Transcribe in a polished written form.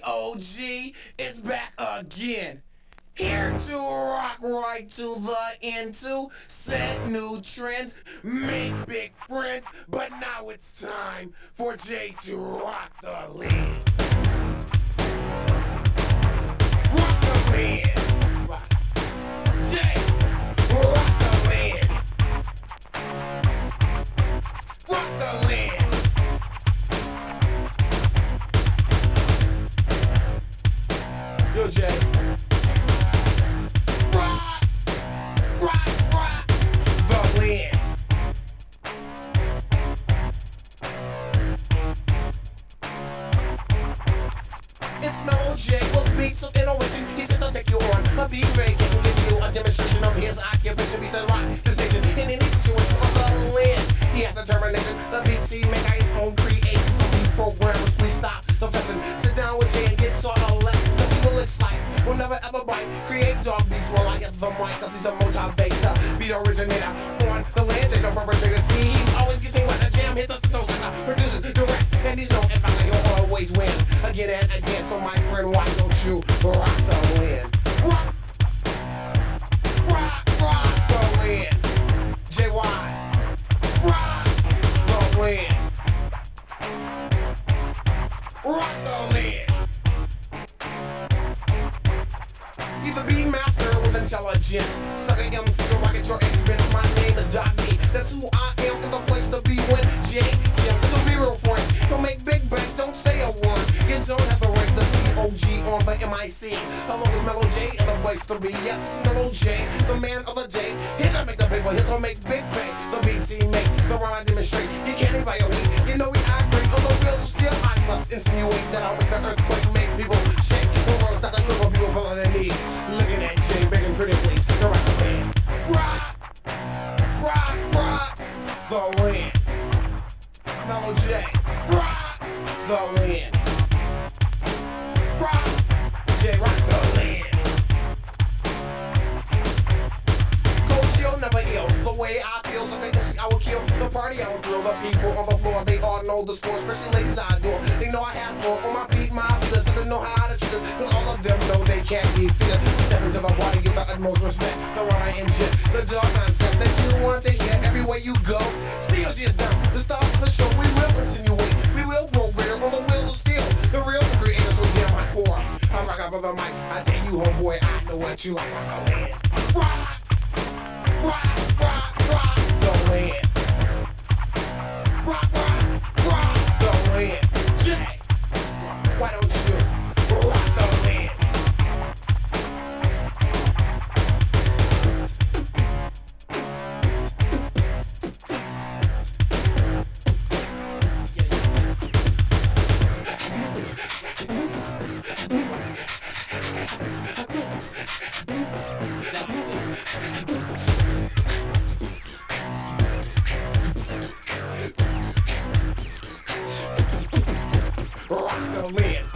COG is back again. Here to rock right to the end, to set new trends, make big friends. But now it's time for Jay to rock the lead. Rock the lead. Jay, rock the lead. Rock the lead. Yo, Jay. Rock the lead. It's Mellow J with beats of innovation. He said they'll take you on a beat vacation, give you a demonstration of his occupation. He said rock the station in any situation of the land. He has determination. The beats he make out his own creation. Some beat programmers, please stop the fussing. Sit down with Jay and get taught a lesson. The people excite, will never ever bite. Create dog beats while I get the mic, cause he's a motivator. Beat originator on the land, Jay the perpetrator. See, he's always getting what the jam hits the synthesis. Produces direct, and he's known in fact like you'll always win. Again and again, so my friend, why don't you rock the wind? Rock the wind. JY, rock the wind. Rock the wind. He's a beat master with intelligence. Sucker MC to rocket your expense. My name is Doc D. That's who I am. It's a place to be when J Jams. It's a real friend. Don't make big bang. Don't say a word. You don't have to rank the COG on the MIC. Along with Mellow J in the place to be. Yes, it's Mellow J, the man of the day. Here to make the paper. Here to make big bang. The beats he make, the rhyme I demonstrate. You can't evaluate. You know we operate. Although real still, I must insinuate that I'll make the earthquake, make people shake. The world's not like little people fell on their knees. Looking at Jay, begging pretty please. The rock the wind. Rock the wind. Mellow J, rock the wind. Rock, Jay, rock the wind. Cold chill, never ill. The way I feel, something I will kill. The party I will thrill. The people on the floor, they all know the score. Especially ladies I adore. They know I have more on my feet, my feelings. So they know how to treat us. Cause all of them know they can't be feeling. Step into the party, give the utmost respect. The rhyme engine, the dog concept that you want to hear everywhere you go. COG is down, the start of the show. We will insinuate, we will grow bigger on the wheels of steel. The real creators will jam my core. I rock out for the mic, I tell you, homeboy, I know what you like. Rock the wind. Rock the wind. Jay, why don't you rock the wind? Rock the wind.